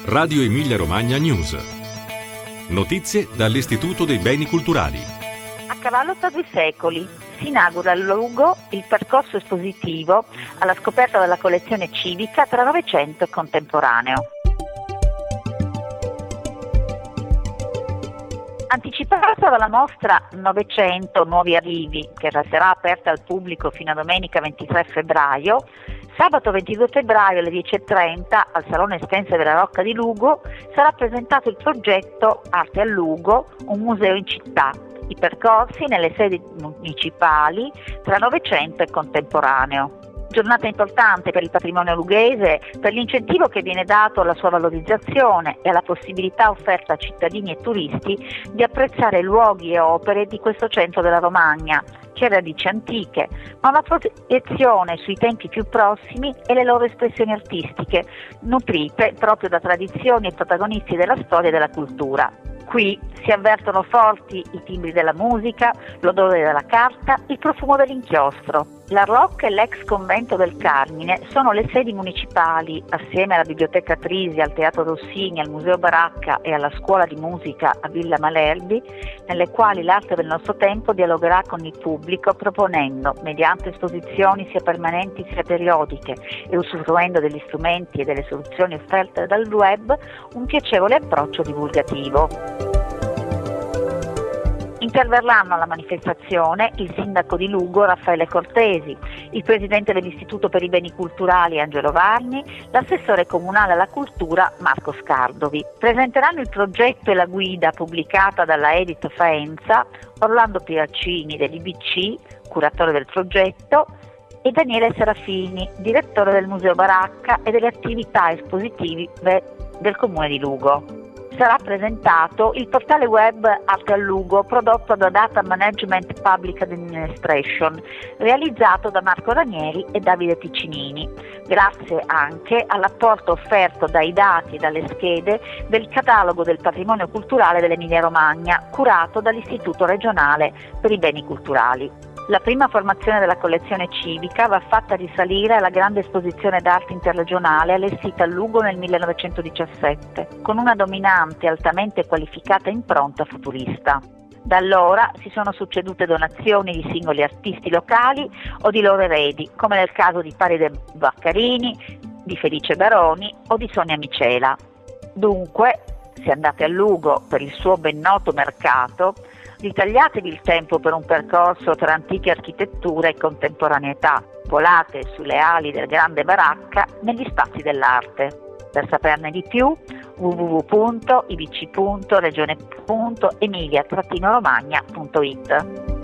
Radio Emilia Romagna News. Notizie dall'Istituto dei Beni Culturali. A cavallo tra 2 secoli si inaugura a Lugo il percorso espositivo alla scoperta della collezione civica tra Novecento e Contemporaneo. Anticipata dalla mostra Novecento Nuovi Arrivi, che resterà aperta al pubblico fino a domenica 23 febbraio, sabato 22 febbraio alle 10:30 al Salone Estense della Rocca di Lugo sarà presentato il progetto Arte a Lugo, un museo in città, i percorsi nelle sedi municipali tra Novecento e Contemporaneo. Giornata importante per il patrimonio lughese, per l'incentivo che viene dato alla sua valorizzazione e alla possibilità offerta a cittadini e turisti di apprezzare luoghi e opere di questo centro della Romagna, che ha radici antiche, ma una proiezione sui tempi più prossimi e le loro espressioni artistiche, nutrite proprio da tradizioni e protagonisti della storia e della cultura. Qui si avvertono forti i timbri della musica, l'odore della carta, il profumo dell'inchiostro. La Rocca e l'ex convento del Carmine sono le sedi municipali, assieme alla Biblioteca Trisi, al Teatro Rossini, al Museo Baracca e alla Scuola di Musica a Villa Malerbi, nelle quali l'arte del nostro tempo dialogherà con il pubblico proponendo, mediante esposizioni sia permanenti sia periodiche e usufruendo degli strumenti e delle soluzioni offerte dal web, un piacevole approccio divulgativo. Interverranno alla manifestazione il sindaco di Lugo Raffaele Cortesi, il presidente dell'Istituto per i Beni Culturali Angelo Varni, l'assessore comunale alla cultura Marco Scardovi. Presenteranno il progetto e la guida pubblicata dalla Edith Faenza, Orlando Piaccini dell'IBC, curatore del progetto, e Daniele Serafini, direttore del Museo Baracca e delle attività espositive del Comune di Lugo. Sarà presentato il portale web Arte a Lugo, prodotto da Data Management Public Administration, realizzato da Marco Ranieri e Davide Piccinini, grazie anche all'apporto offerto dai dati e dalle schede del catalogo del patrimonio culturale dell'Emilia Romagna, curato dall'Istituto regionale per i beni culturali. La prima formazione della collezione civica va fatta risalire alla grande esposizione d'arte interregionale allestita a Lugo nel 1917, con una dominante e altamente qualificata impronta futurista. Da allora si sono succedute donazioni di singoli artisti locali o di loro eredi, come nel caso di Paride Baccarini, di Felice Baroni o di Sonia Micela. Dunque, se andate a Lugo per il suo ben noto mercato, ritagliatevi il tempo per un percorso tra antiche architetture e contemporaneità, volate sulle ali del grande Baracca negli spazi dell'arte. Per saperne di più, www.ibc.regione.emilia-romagna.it.